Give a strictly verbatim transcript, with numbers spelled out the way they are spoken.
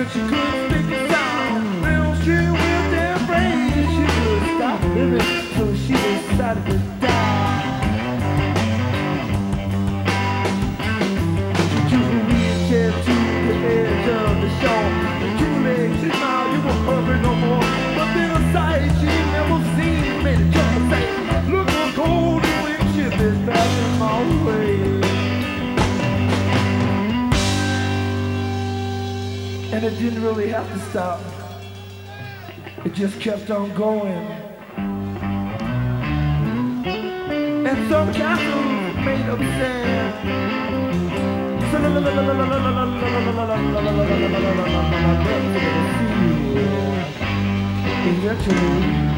Till she couldn't speak a sound. Well, she with their brains, she could stop living, so she decided to die. She took a wheelchair to the edge of the shore. And two legs, she smiled, you won't hurt her no more. But then a sight she never seen made a jump and say, look, a cold wing ship is passing my way. And it didn't really have to stop. It just kept on going. And some castles made of sand. Eventually